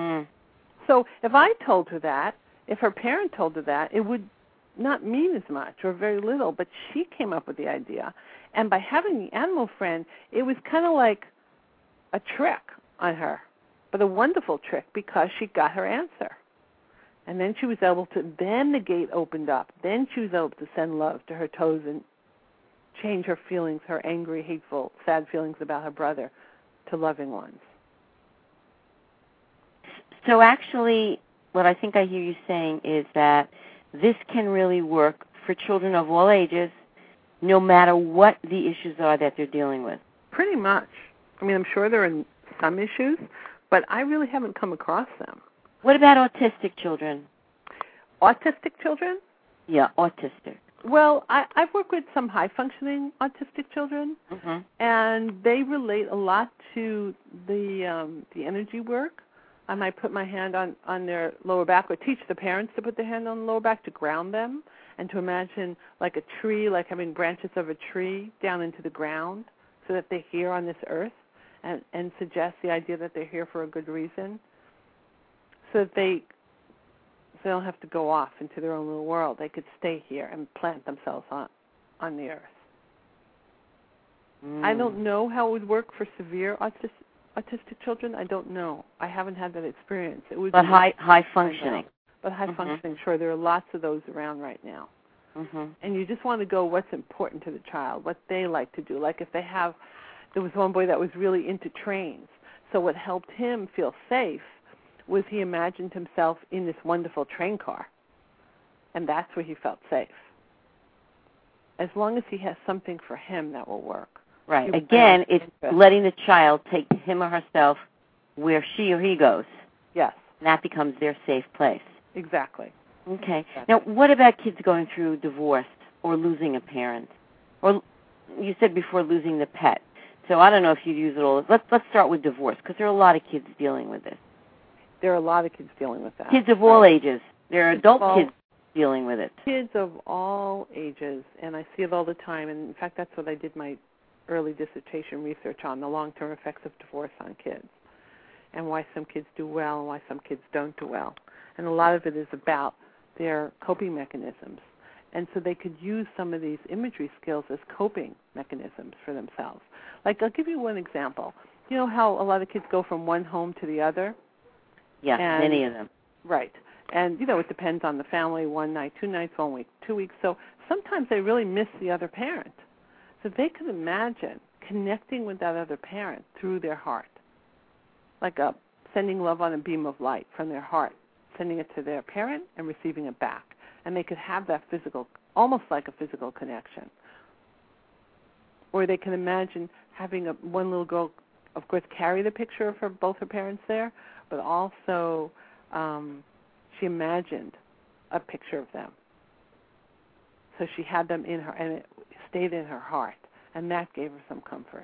So if I told her that, if her parent told her that, it would not mean as much or very little, but she came up with the idea. And by having the animal friend, it was kind of like a trick on her, but a wonderful trick, because she got her answer. And then she was able to, then the gate opened up. Then she was able to send love to her toes and change her feelings, her angry, hateful, sad feelings about her brother, to loving ones. So actually, what I think I hear you saying is that this can really work for children of all ages, no matter what the issues are that they're dealing with. Pretty much. I'm sure there are some issues, but I really haven't come across them. What about autistic children? Autistic children? Yeah, autistic. Well, I've worked with some high-functioning autistic children, and they relate a lot to the energy work. I might put my hand on their lower back, or teach the parents to put their hand on the lower back to ground them, and to imagine like a tree, like having branches of a tree down into the ground, so that they're here on this earth, and suggest the idea that they're here for a good reason, so that they don't have to go off into their own little world. They could stay here and plant themselves on the earth. I don't know how it would work for severe autistic children. I don't know. I haven't had that experience. It would but be high functioning. But high functioning, sure. There are lots of those around right now. And you just want to go what's important to the child, what they like to do. Like if there was one boy that was really into trains. So what helped him feel safe was he imagined himself in this wonderful train car. And that's where he felt safe. As long as he has something for him, that will work. Right. Again, it's letting the child take him or herself where she or he goes. Yes. And that becomes their safe place. Exactly. Okay. Now, what about kids going through divorce or losing a parent? Or you said before losing the pet. So I don't know if you'd use it all. Let's start with divorce, because there are a lot of kids dealing with this. There are a lot of kids dealing with that. Kids of all ages. There are adult kids dealing with it. Kids of all ages, and I see it all the time. And in fact, that's what I did my early dissertation research on, the long-term effects of divorce on kids, and why some kids do well and why some kids don't do well. And a lot of it is about their coping mechanisms. And so they could use some of these imagery skills as coping mechanisms for themselves. Like, I'll give you one example. You know how a lot of kids go from one home to the other? Yeah, many of them. Right. And, it depends on the family, 1 night, 2 nights, 1 week, 2 weeks. So sometimes they really miss the other parent. So they could imagine connecting with that other parent through their heart, like sending love on a beam of light from their heart, sending it to their parent and receiving it back. And they could have that physical, almost like a physical connection. Or they can imagine having one little girl, of course, carry the picture of both her parents there, but also she imagined a picture of them. So she had them in her, and it stayed in her heart, and that gave her some comfort.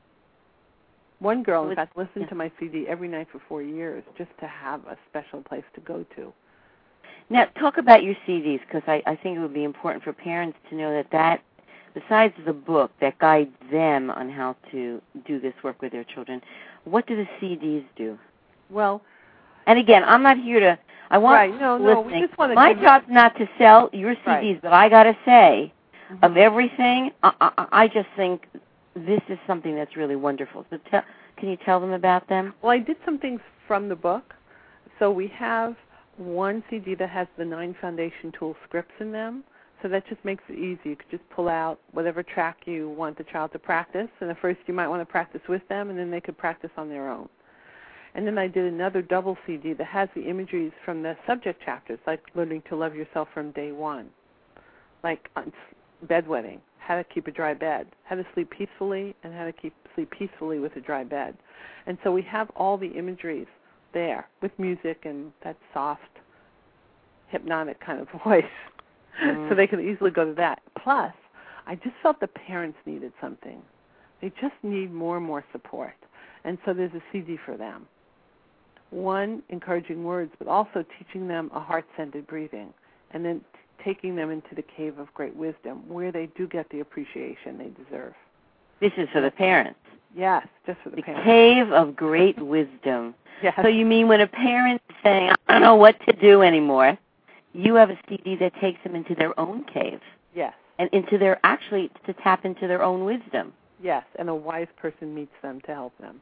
One girl, in fact, listened to my CD every night for 4 years just to have a special place to go to. Now, talk about your CDs, because I think it would be important for parents to know that besides the book that guides them on how to do this work with their children, what do the CDs do? Well, and again, I'm not here to, I want we just want to my job's not to sell your CDs, but I got to say, of everything, I just think this is something that's really wonderful. So can you tell them about them? Well, I did some things from the book. So we have one CD that has the 9 Foundation Tool scripts in them. So that just makes it easy. You could just pull out whatever track you want the child to practice. And at first you might want to practice with them, and then they could practice on their own. And then I did another double CD that has the imageries from the subject chapters, like learning to love yourself from day one, like bedwetting, how to keep a dry bed, how to sleep peacefully, and how to sleep peacefully with a dry bed. And so we have all the imageries there with music and that soft, hypnotic kind of voice. So they can easily go to that. Plus, I just felt the parents needed something. They just need more and more support. And so there's a CD for them. One, encouraging words, but also teaching them a heart-centered breathing, and then taking them into the cave of great wisdom, where they do get the appreciation they deserve. This is for the parents. Yes, just for the parents. The cave of great wisdom. Yes. So you mean when a parent is saying, I don't know what to do anymore, you have a CD that takes them into their own cave. Yes. And actually to tap into their own wisdom. Yes, and a wise person meets them to help them.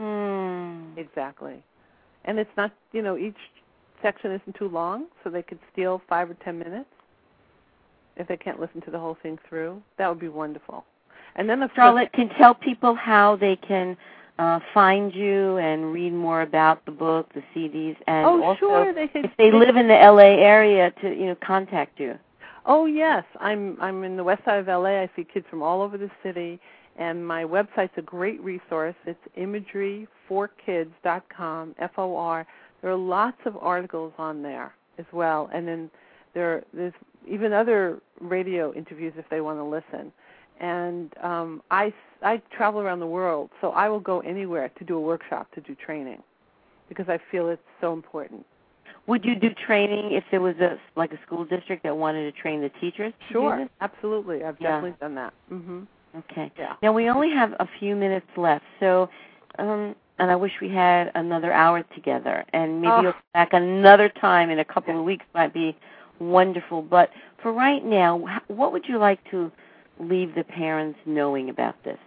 Exactly. And it's not, each section isn't too long, so they could steal 5 or 10 minutes if they can't listen to the whole thing through. That would be wonderful. And then Charlotte, can tell people how they can find you and read more about the book, the CDs, and also sure, if they live in the LA area to contact you. Oh yes, I'm in the west side of LA. I see kids from all over the city, and my website's a great resource. It's imageryforkids.com, There are lots of articles on there as well, and then there's even other radio interviews if they want to listen. And I travel around the world, so I will go anywhere to do a workshop, to do training, because I feel it's so important. Would you do training if there was a school district that wanted to train the teachers? Sure, absolutely. I've definitely done that. Mm-hmm. Okay. Yeah. Now, we only have a few minutes left, so and I wish we had another hour together, and maybe you'll come back another time in a couple of weeks might be wonderful. But for right now, what would you like to leave the parents knowing about this?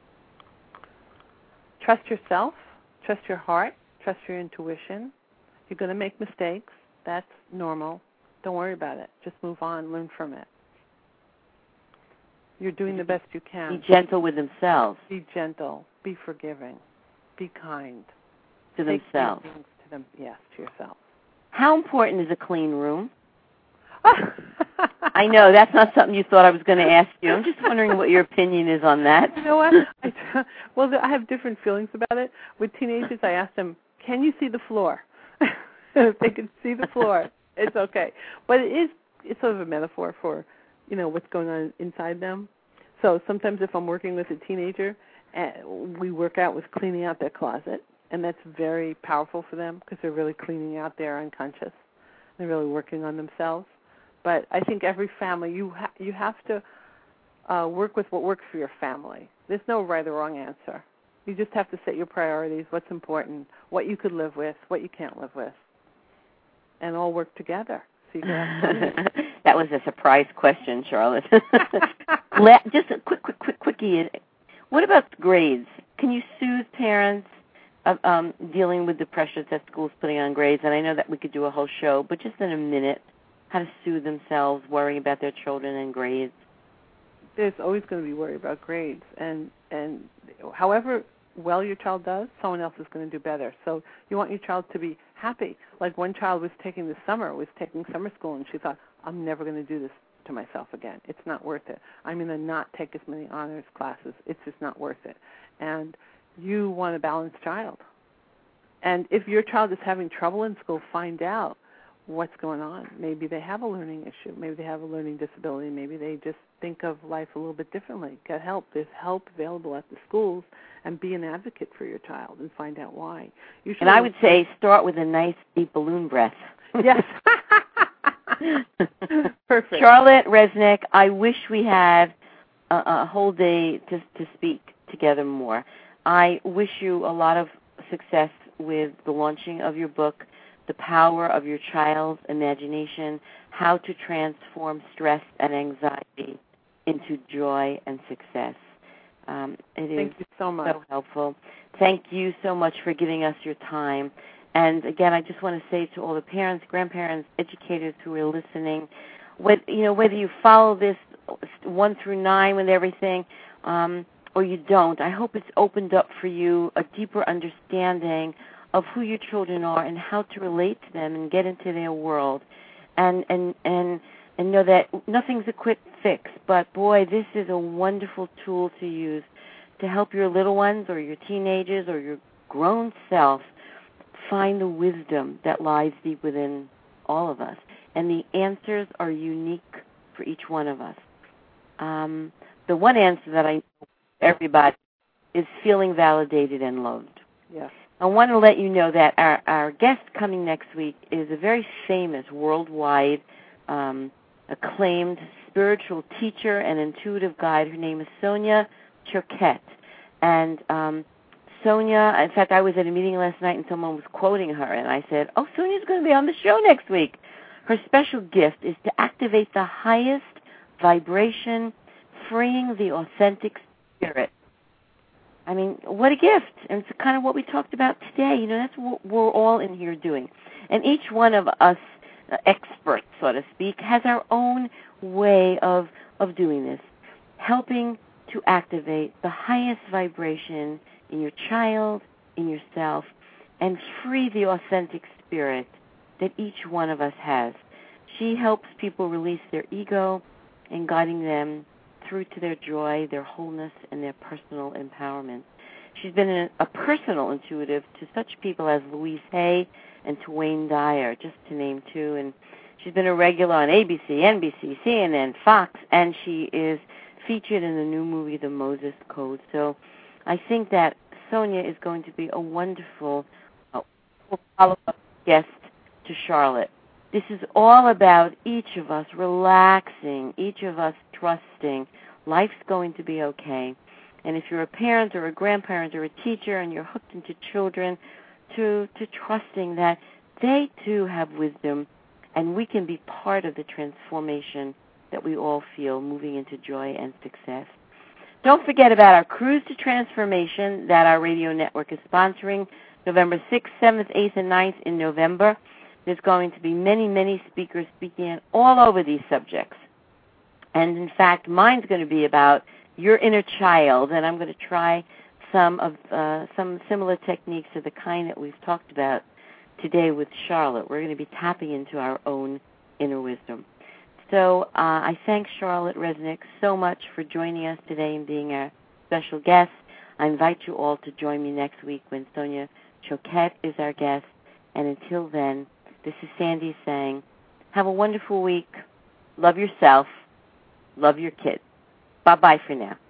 Trust yourself, trust your heart, trust your intuition. You're going to make mistakes. That's normal. Don't worry about it. Just move on, learn from it. You're doing the best you can. Be gentle with themselves. Be gentle. Be forgiving. Be kind. To themselves. To them, yes, to yourself. How important is a clean room? I know, that's not something you thought I was going to ask you. I'm just wondering what your opinion is on that. You know what? I have different feelings about it. With teenagers, I ask them, can you see the floor? If they can see the floor, it's okay. But it's sort of a metaphor for, what's going on inside them. So sometimes if I'm working with a teenager, we work out with cleaning out their closet, and that's very powerful for them because they're really cleaning out their unconscious. They're really working on themselves. But I think every family, you have to work with what works for your family. There's no right or wrong answer. You just have to set your priorities, what's important, what you could live with, what you can't live with, and all work together. So you can have That was a surprise question, Charlotte. Just a quickie. What about grades? Can you soothe parents dealing with the pressures that school's putting on grades? And I know that we could do a whole show, but just in a minute, how to soothe themselves, worrying about their children and grades. There's always going to be worry about grades, and however well your child does, someone else is going to do better. So you want your child to be happy. Like one child was taking summer school, and she thought, I'm never going to do this to myself again. It's not worth it. I'm going to not take as many honors classes. It's just not worth it. And you want a balanced child. And if your child is having trouble in school, find out what's going on. Maybe they have a learning issue. Maybe they have a learning disability. Maybe they just think of life a little bit differently. Get help. There's help available at the schools, and be an advocate for your child and find out why. And I would say start with a nice deep balloon breath. Yes. Perfect. Charlotte Resnick, I wish we had a whole day to speak together more. I wish you a lot of success with the launching of your book, The Power of Your Child's Imagination, How to Transform Stress and Anxiety into Joy and Success. Thank you so much. So helpful. Thank you so much for giving us your time. And again, I just want to say to all the parents, grandparents, educators who are listening, whether you follow this 1 through 9 with everything, or you don't, I hope it's opened up for you a deeper understanding of who your children are and how to relate to them and get into their world, and know that nothing's a quick fix. But boy, this is a wonderful tool to use to help your little ones or your teenagers or your grown self find the wisdom that lies deep within all of us. And the answers are unique for each one of us. The one answer that I know everybody is feeling validated and loved. Yes. I want to let you know that our guest coming next week is a very famous, worldwide, acclaimed spiritual teacher and intuitive guide. Her name is Sonia Choquette. And Sonia, in fact, I was at a meeting last night and someone was quoting her, and I said, Sonia's going to be on the show next week. Her special gift is to activate the highest vibration, freeing the authentic spirit. I mean, what a gift. And it's kind of what we talked about today. That's what we're all in here doing. And each one of us, experts, so to speak, has our own way of doing this, helping to activate the highest vibration in your child, in yourself, and free the authentic spirit that each one of us has. She helps people release their ego and guiding them through to their joy, their wholeness, and their personal empowerment. She's been a personal intuitive to such people as Louise Hay and to Wayne Dyer, just to name two. And she's been a regular on ABC, NBC, CNN, Fox, and she is featured in the new movie, The Moses Code. So I think that Sonia is going to be a wonderful follow-up guest to Charlotte. This is all about each of us relaxing, each of us trusting. Life's going to be okay. And if you're a parent or a grandparent or a teacher and you're hooked into children, to trusting that they too have wisdom and we can be part of the transformation that we all feel moving into joy and success. Don't forget about our Cruise to Transformation that our radio network is sponsoring November 6th, 7th, 8th, and 9th in November. There's going to be many, many speakers speaking all over these subjects. And, in fact, mine's going to be about your inner child, and I'm going to try some similar techniques to the kind that we've talked about today with Charlotte. We're going to be tapping into our own inner wisdom. So I thank Charlotte Resnick so much for joining us today and being our special guest. I invite you all to join me next week when Sonia Choquette is our guest. And until then, this is Sandy saying, have a wonderful week. Love yourself. Love your kids. Bye-bye for now.